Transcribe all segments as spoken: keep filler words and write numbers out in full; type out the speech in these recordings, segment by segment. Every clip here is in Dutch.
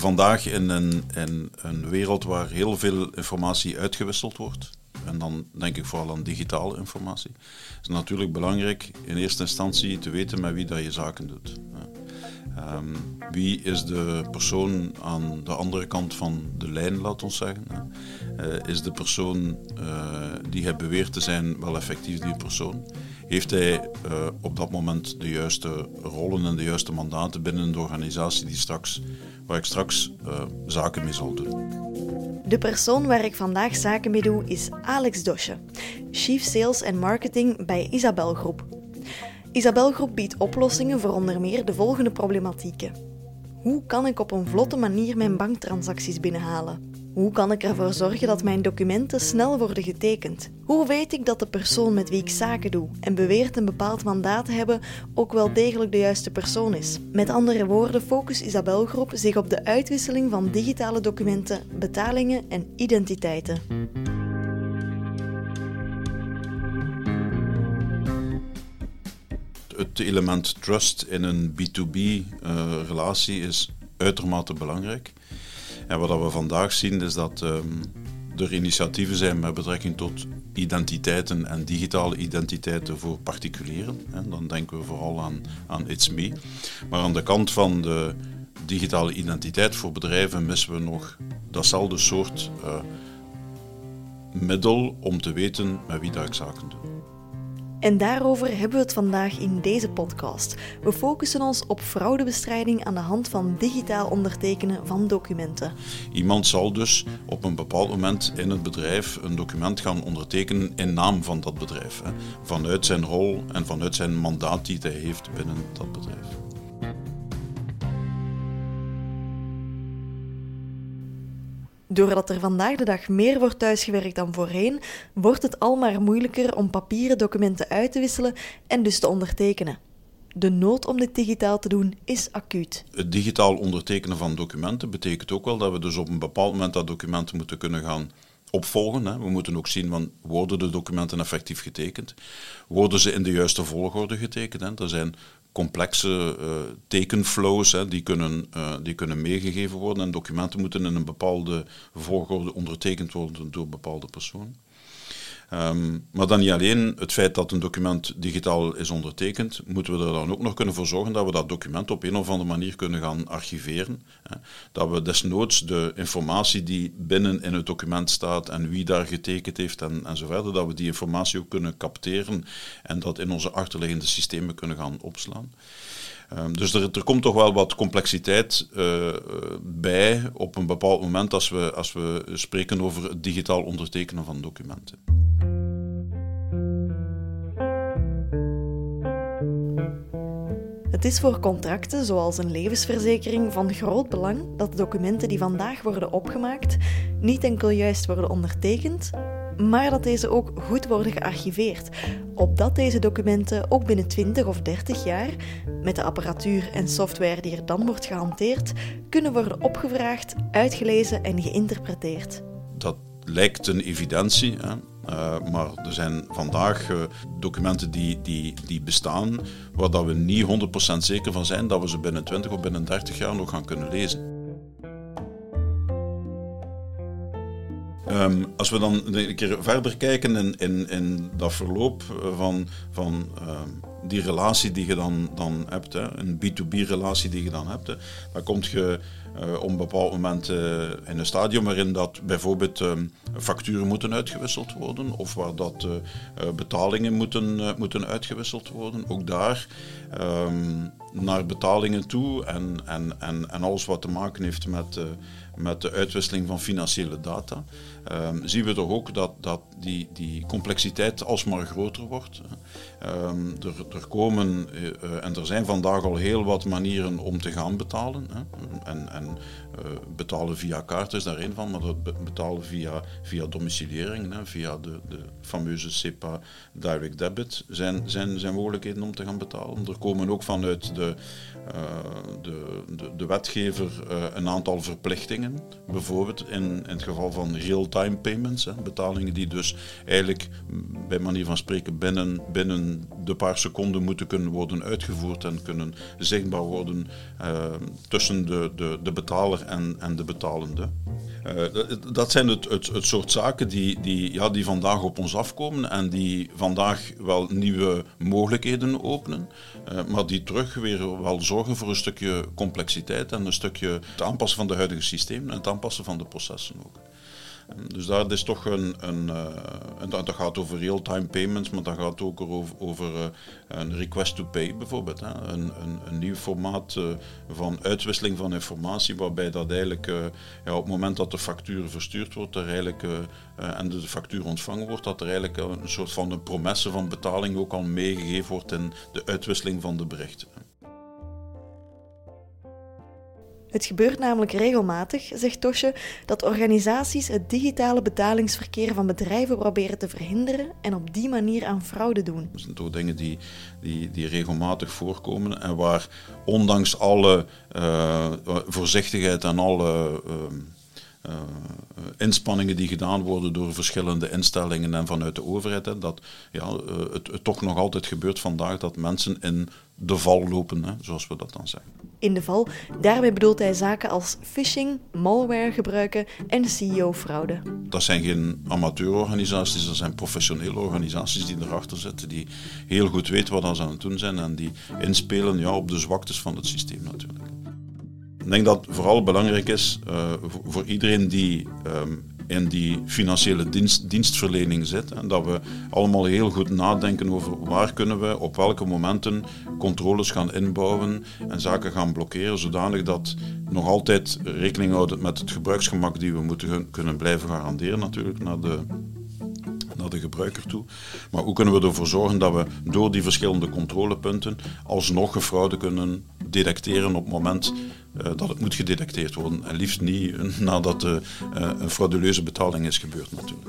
vandaag in een, in een wereld waar heel veel informatie uitgewisseld wordt, en dan denk ik vooral aan digitale informatie, is het natuurlijk belangrijk in eerste instantie te weten met wie dat je zaken doet. Um, wie is de persoon aan de andere kant van de lijn, laat ons zeggen. Uh, is de persoon uh, die hij beweert te zijn wel effectief die persoon? Heeft hij uh, op dat moment de juiste rollen en de juiste mandaten binnen de organisatie die straks, waar ik straks uh, zaken mee zal doen? De persoon waar ik vandaag zaken mee doe is Alex Dosche, Chief Sales en Marketing bij Isabel Groep. Isabel Groep biedt oplossingen voor onder meer de volgende problematieken. Hoe kan ik op een vlotte manier mijn banktransacties binnenhalen? Hoe kan ik ervoor zorgen dat mijn documenten snel worden getekend? Hoe weet ik dat de persoon met wie ik zaken doe en beweert een bepaald mandaat te hebben ook wel degelijk de juiste persoon is? Met andere woorden focust Isabel Groep zich op de uitwisseling van digitale documenten, betalingen en identiteiten. Het element trust in een B twee B uh, relatie is uitermate belangrijk. En wat we vandaag zien is dat um, er initiatieven zijn met betrekking tot identiteiten en digitale identiteiten voor particulieren. En dan denken we vooral aan, aan It's Me. Maar aan de kant van de digitale identiteit voor bedrijven missen we nog datzelfde soort uh, middel om te weten met wie dat ik zaken doe. En daarover hebben we het vandaag in deze podcast. We focussen ons op fraudebestrijding aan de hand van digitaal ondertekenen van documenten. Iemand zal dus op een bepaald moment in het bedrijf een document gaan ondertekenen in naam van dat bedrijf. Hè, vanuit zijn rol en vanuit zijn mandaat die hij heeft binnen dat bedrijf. Doordat er vandaag de dag meer wordt thuisgewerkt dan voorheen, wordt het al maar moeilijker om papieren documenten uit te wisselen en dus te ondertekenen. De nood om dit digitaal te doen is acuut. Het digitaal ondertekenen van documenten betekent ook wel dat we dus op een bepaald moment dat documenten moeten kunnen gaan opvolgen. Hè. We moeten ook zien, van, worden de documenten effectief getekend? Worden ze in de juiste volgorde getekend? Hè? Er zijn complexe uh, tekenflows, hè, die, kunnen, uh, die kunnen meegegeven worden en documenten moeten in een bepaalde volgorde ondertekend worden door bepaalde personen. Um, maar dan niet alleen het feit dat een document digitaal is ondertekend, moeten we er dan ook nog kunnen voor zorgen dat we dat document op een of andere manier kunnen gaan archiveren. Hè. Dat we desnoods de informatie die binnen in het document staat en wie daar getekend heeft en, en zo verder, dat we die informatie ook kunnen capteren en dat in onze achterliggende systemen kunnen gaan opslaan. Um, dus er, er komt toch wel wat complexiteit uh, bij op een bepaald moment als we, als we spreken over het digitaal ondertekenen van documenten. Het is voor contracten, zoals een levensverzekering, van groot belang dat de documenten die vandaag worden opgemaakt niet enkel juist worden ondertekend, maar dat deze ook goed worden gearchiveerd, opdat deze documenten ook binnen twintig of dertig jaar, met de apparatuur en software die er dan wordt gehanteerd, kunnen worden opgevraagd, uitgelezen en geïnterpreteerd. Dat lijkt een evidentie, hè? Uh, maar er zijn vandaag uh, documenten die, die, die bestaan waar dat we niet honderd procent zeker van zijn dat we ze binnen twintig of binnen dertig jaar nog gaan kunnen lezen. Um, als we dan een keer verder kijken in, in, in dat verloop van, van um, die relatie die je dan, dan hebt, hè, een B twee B relatie die je dan hebt, hè, dan kom je uh, op een bepaald moment uh, in een stadium waarin dat bijvoorbeeld um, facturen moeten uitgewisseld worden of waar dat uh, uh, betalingen moeten, uh, moeten uitgewisseld worden. Ook daar um, naar betalingen toe en, en, en, en alles wat te maken heeft met, uh, met de uitwisseling van financiële data. Um, zien we toch ook dat, dat die, die complexiteit alsmaar groter wordt. Um, er, er komen uh, en er zijn vandaag al heel wat manieren om te gaan betalen. Hè. En, en uh, betalen via kaart is daar één van, maar dat betalen via, via domiciliering, hè, via de, de fameuze SEPA Direct Debit zijn, zijn, zijn mogelijkheden om te gaan betalen. Er komen ook vanuit de, uh, de, de, de wetgever uh, een aantal verplichtingen. Bijvoorbeeld in, in het geval van real-time payments, hè, betalingen die dus eigenlijk bij manier van spreken binnen, binnen de paar seconden seconde moeten kunnen worden uitgevoerd en kunnen zichtbaar worden uh, tussen de, de, de betaler en, en de betalende. Uh, dat zijn het, het, het soort zaken die, die, ja, die vandaag op ons afkomen en die vandaag wel nieuwe mogelijkheden openen, uh, maar die terug weer wel zorgen voor een stukje complexiteit en een stukje het aanpassen van de huidige systemen en het aanpassen van de processen ook. Dus daar is toch een, een, uh, en dat gaat over real-time payments, maar dat gaat ook over, over uh, een request to pay bijvoorbeeld. Hè. Een, een, een nieuw formaat uh, van uitwisseling van informatie, waarbij dat eigenlijk uh, ja, op het moment dat de factuur verstuurd wordt er eigenlijk, uh, uh, en de factuur ontvangen wordt, dat er eigenlijk een soort van een promesse van betaling ook al meegegeven wordt in de uitwisseling van de berichten. Het gebeurt namelijk regelmatig, zegt Tosje, dat organisaties het digitale betalingsverkeer van bedrijven proberen te verhinderen en op die manier aan fraude doen. Dat zijn toch dingen die, die, die regelmatig voorkomen en waar ondanks alle uh, voorzichtigheid en alle uh, uh, inspanningen die gedaan worden door verschillende instellingen en vanuit de overheid, hè, dat ja, uh, het, het toch nog altijd gebeurt vandaag dat mensen in de val lopen, hè, zoals we dat dan zeggen. In de val, daarmee bedoelt hij zaken als phishing, malware gebruiken en C E O-fraude. Dat zijn geen amateurorganisaties, dat zijn professionele organisaties die erachter zitten, die heel goed weten wat ze aan het doen zijn en die inspelen ja, op de zwaktes van het systeem natuurlijk. Ik denk dat het vooral belangrijk is uh, voor iedereen die um, in die financiële dienst, dienstverlening zit. En dat we allemaal heel goed nadenken over waar kunnen we op welke momenten controles gaan inbouwen en zaken gaan blokkeren, zodanig dat nog altijd rekening houden met het gebruiksgemak die we moeten kunnen blijven garanderen natuurlijk naar de, naar de gebruiker toe. Maar hoe kunnen we ervoor zorgen dat we door die verschillende controlepunten alsnog fraude kunnen detecteren op het moment uh, dat het moet gedetecteerd worden. En liefst niet nadat uh, een frauduleuze betaling is gebeurd natuurlijk.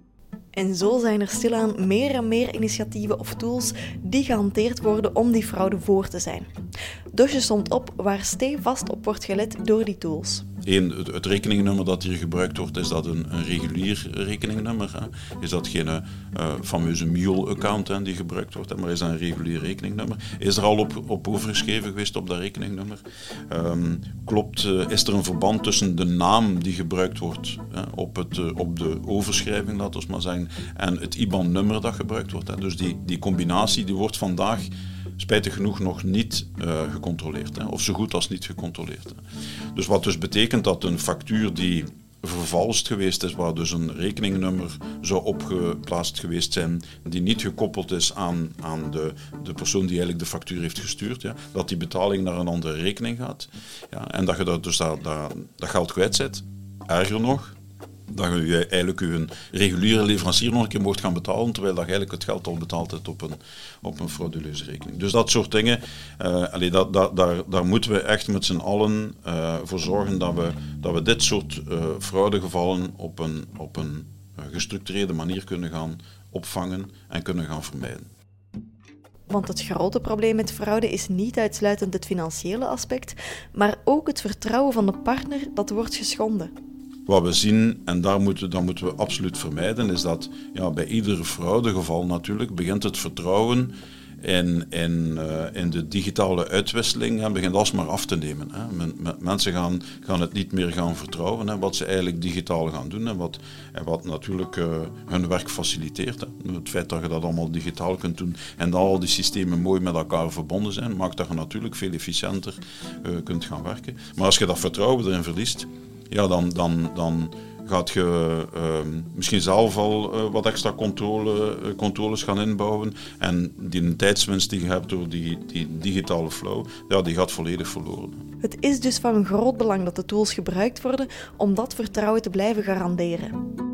En zo zijn er stilaan meer en meer initiatieven of tools die gehanteerd worden om die fraude voor te zijn. Dosje somt op waar stevast op wordt gelet door die tools. Eén, het, het rekeningnummer dat hier gebruikt wordt, is dat een, een regulier rekeningnummer. Hè? Is dat geen uh, fameuze mule-account hè, die gebruikt wordt, hè? Maar is dat een regulier rekeningnummer? Is er al op, op overgeschreven geweest op dat rekeningnummer? Um, klopt, uh, is er een verband tussen de naam die gebruikt wordt hè, op, het, uh, op de overschrijving, laten we maar zeggen, en het I B A N-nummer dat gebruikt wordt? Hè? Dus die, die combinatie die wordt vandaag spijtig genoeg nog niet uh, gecontroleerd, hè, of zo goed als niet gecontroleerd. Hè. Dus wat dus betekent dat een factuur die vervalst geweest is, waar dus een rekeningnummer zou opgeplaatst geweest zijn, die niet gekoppeld is aan, aan de, de persoon die eigenlijk de factuur heeft gestuurd, ja, dat die betaling naar een andere rekening gaat, ja, en dat je dat, dus dat, dat, dat geld kwijtzet. Erger nog, dat je eigenlijk je reguliere leverancier nog een keer mocht gaan betalen, terwijl dat je eigenlijk het geld al betaald hebt op een, op een frauduleuze rekening. Dus dat soort dingen, uh, allee, dat, dat, daar, daar moeten we echt met z'n allen uh, voor zorgen dat we, dat we dit soort uh, fraudegevallen op een, op een uh, gestructureerde manier kunnen gaan opvangen en kunnen gaan vermijden. Want het grote probleem met fraude is niet uitsluitend het financiële aspect, maar ook het vertrouwen van de partner dat wordt geschonden. Wat we zien, en daar moeten, dat moeten we absoluut vermijden, is dat ja, bij ieder fraudegeval natuurlijk begint het vertrouwen in, in, uh, in de digitale uitwisseling en begint alsmaar af te nemen. Hè. Men, men, mensen gaan, gaan het niet meer gaan vertrouwen, hè, wat ze eigenlijk digitaal gaan doen en wat, en wat natuurlijk uh, hun werk faciliteert. Hè. Het feit dat je dat allemaal digitaal kunt doen en dat al die systemen mooi met elkaar verbonden zijn, maakt dat je natuurlijk veel efficiënter uh, kunt gaan werken. Maar als je dat vertrouwen erin verliest, ja, dan, dan, dan gaat je uh, misschien zelf al uh, wat extra controle, uh, controles gaan inbouwen. En die tijdswinst die je hebt door die, die digitale flow, ja, die gaat volledig verloren. Het is dus van groot belang dat de tools gebruikt worden om dat vertrouwen te blijven garanderen.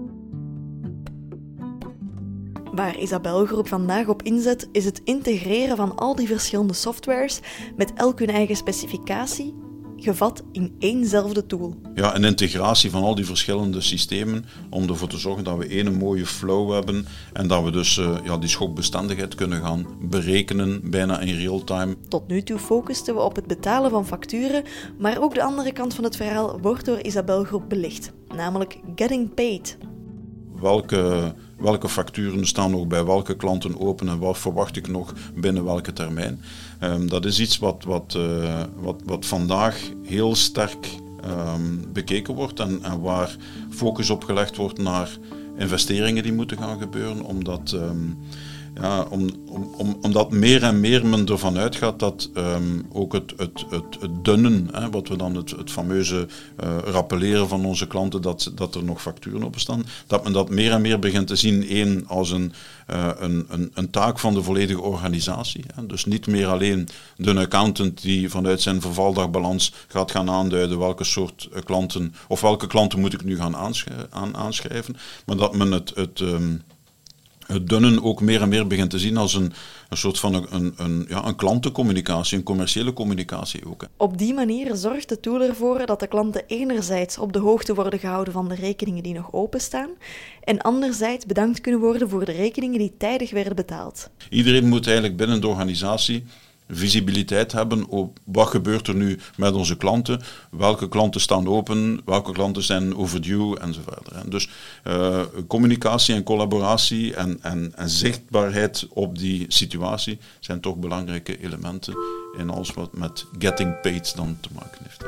Waar Isabel Groep vandaag op inzet, is het integreren van al die verschillende softwares met elk hun eigen specificatie, gevat in éénzelfde tool. Ja, een integratie van al die verschillende systemen om ervoor te zorgen dat we één mooie flow hebben en dat we dus uh, ja, die schokbestendigheid kunnen gaan berekenen, bijna in real time. Tot nu toe focusten we op het betalen van facturen, maar ook de andere kant van het verhaal wordt door Isabel Groep belicht, namelijk getting paid. welke, welke facturen staan nog bij welke klanten open en wat verwacht ik nog binnen welke termijn. Um, dat is iets wat, wat, uh, wat, wat vandaag heel sterk um, bekeken wordt en, en waar focus op gelegd wordt naar investeringen die moeten gaan gebeuren, omdat, um, ja, om, om, om, omdat meer en meer men ervan uitgaat dat um, ook het, het, het, het dunnen, hè, wat we dan het, het fameuze uh, rappelleren van onze klanten, dat, dat er nog facturen op staan, dat men dat meer en meer begint te zien, één, als een, uh, een, een, een taak van de volledige organisatie. Hè. Dus niet meer alleen de accountant die vanuit zijn vervaldagbalans gaat gaan aanduiden welke soort uh, klanten, of welke klanten moet ik nu gaan aansch- aan, aanschrijven, maar dat men het, het um, het dunnen ook meer en meer begint te zien als een, een soort van een, een, een, ja, een klantencommunicatie, een commerciële communicatie ook. Hè. Op die manier zorgt de tool ervoor dat de klanten enerzijds op de hoogte worden gehouden van de rekeningen die nog openstaan en anderzijds bedankt kunnen worden voor de rekeningen die tijdig werden betaald. Iedereen moet eigenlijk binnen de organisatie visibiliteit hebben op wat gebeurt er nu met onze klanten, welke klanten staan open, welke klanten zijn overdue enzovoort. Dus uh, communicatie en collaboratie en, en, en zichtbaarheid op die situatie zijn toch belangrijke elementen in alles wat met getting paid dan te maken heeft.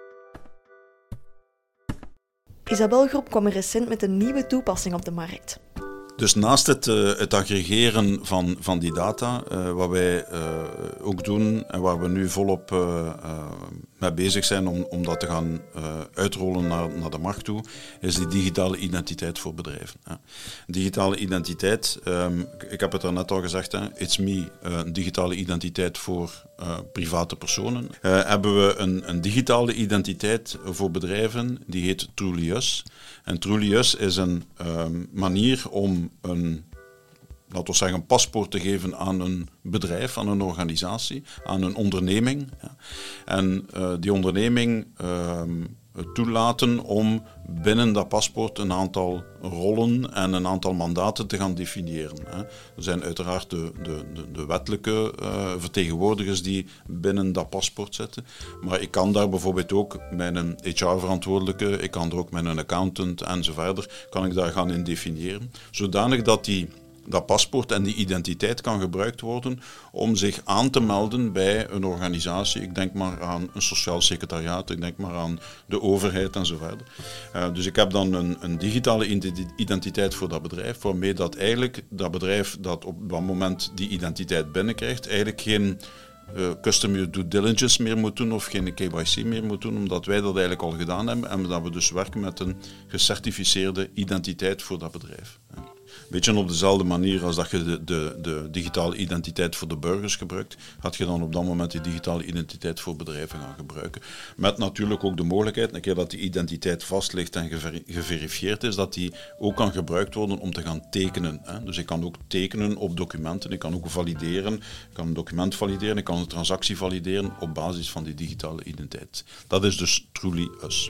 Isabel Groep kwam recent met een nieuwe toepassing op de markt. Dus naast het, uh, het aggregeren van, van die data, uh, wat wij uh, ook doen en waar we nu volop uh, uh, mee bezig zijn om, om dat te gaan uh, uitrollen naar, naar de markt toe, is die digitale identiteit voor bedrijven. Hè. Digitale identiteit, um, ik heb het er net al gezegd, hè, it's me, uh, een digitale identiteit voor uh, private personen. Uh, hebben we een, een digitale identiteit voor bedrijven, die heet Truly Us. En Truly Us is een um, manier om een, laten we zeggen, een paspoort te geven aan een bedrijf, aan een organisatie, aan een onderneming. Ja. En uh, die onderneming uh, toelaten om binnen dat paspoort een aantal rollen en een aantal mandaten te gaan definiëren. Hè. Er zijn uiteraard de, de, de, de wettelijke uh, vertegenwoordigers die binnen dat paspoort zitten, maar ik kan daar bijvoorbeeld ook met een H R-verantwoordelijke, ik kan er ook met een accountant enzovoort, kan ik daar gaan in definiëren, zodanig dat die dat paspoort en die identiteit kan gebruikt worden om zich aan te melden bij een organisatie. Ik denk maar aan een sociaal secretariaat, ik denk maar aan de overheid enzovoort. Uh, dus ik heb dan een, een digitale identiteit voor dat bedrijf, waarmee dat eigenlijk dat bedrijf dat op dat moment die identiteit binnenkrijgt, eigenlijk geen Uh, customer due diligence meer moet doen of geen K Y C meer moet doen, omdat wij dat eigenlijk al gedaan hebben en dat we dus werken met een gecertificeerde identiteit voor dat bedrijf. Een beetje op dezelfde manier als dat je de, de, de digitale identiteit voor de burgers gebruikt, had je dan op dat moment die digitale identiteit voor bedrijven gaan gebruiken. Met natuurlijk ook de mogelijkheid, een keer dat die identiteit vast ligt en gever, geverifieerd is, dat die ook kan gebruikt worden om te gaan tekenen. Hè. Dus ik kan ook tekenen op documenten, ik kan ook valideren, ik kan een document valideren, ik kan een transactie valideren op basis van die digitale identiteit. Dat is dus Truly Us.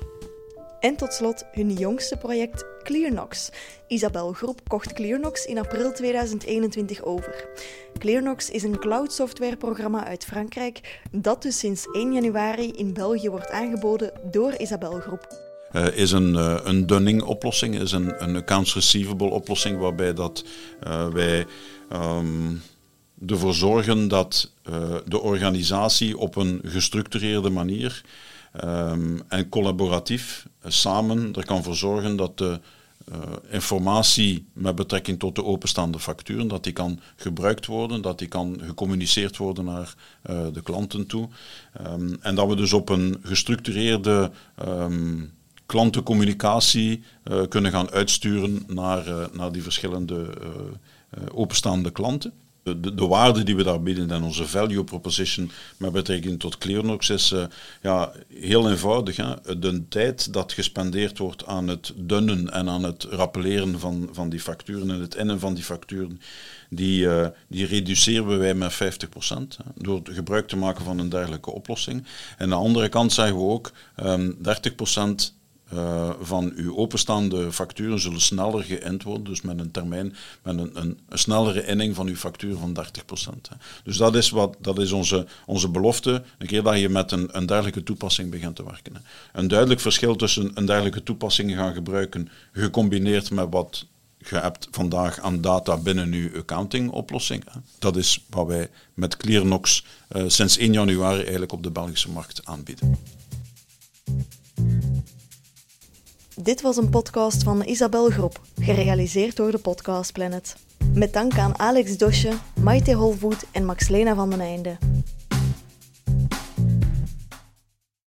En tot slot hun jongste project Clearnox. Isabel Groep kocht Clearnox in april tweeduizend eenentwintig over. Clearnox is een cloud softwareprogramma uit Frankrijk dat dus sinds één januari in België wordt aangeboden door Isabel Groep. Uh, is een, uh, een dunning-oplossing, is een, een accounts receivable oplossing waarbij dat, uh, wij um, ervoor zorgen dat uh, de organisatie op een gestructureerde manier Um, en collaboratief uh, samen er kan voor zorgen dat de uh, informatie met betrekking tot de openstaande facturen, dat die kan gebruikt worden, dat die kan gecommuniceerd worden naar uh, de klanten toe. Um, en dat we dus op een gestructureerde um, klantencommunicatie uh, kunnen gaan uitsturen naar, uh, naar die verschillende uh, uh, openstaande klanten. De, de waarde die we daar bieden en onze value proposition met betrekking tot Clearnox is uh, ja, heel eenvoudig. Hè. De tijd dat gespendeerd wordt aan het dunnen en aan het rappelleren van, van die facturen en het innen van die facturen, die, uh, die reduceren wij met vijftig procent hè, door gebruik te maken van een dergelijke oplossing. En aan de andere kant zeggen we ook um, dertig procent Uh, van uw openstaande facturen zullen sneller geïnd worden, dus met een termijn, met een, een, een snellere inning van uw factuur van dertig procent. Hè. Dus dat is, wat, dat is onze, onze belofte, een keer dat je met een, een dergelijke toepassing begint te werken. Hè. Een duidelijk verschil tussen een dergelijke toepassing gaan gebruiken, gecombineerd met wat je hebt vandaag aan data binnen je accounting-oplossing. Dat is wat wij met ClearNox uh, sinds één januari eigenlijk op de Belgische markt aanbieden. Dit was een podcast van de Isabel Groep, gerealiseerd door de Podcast Planet. Met dank aan Alex Dosche, Maite Holvoet en Max-Lena van den Einde.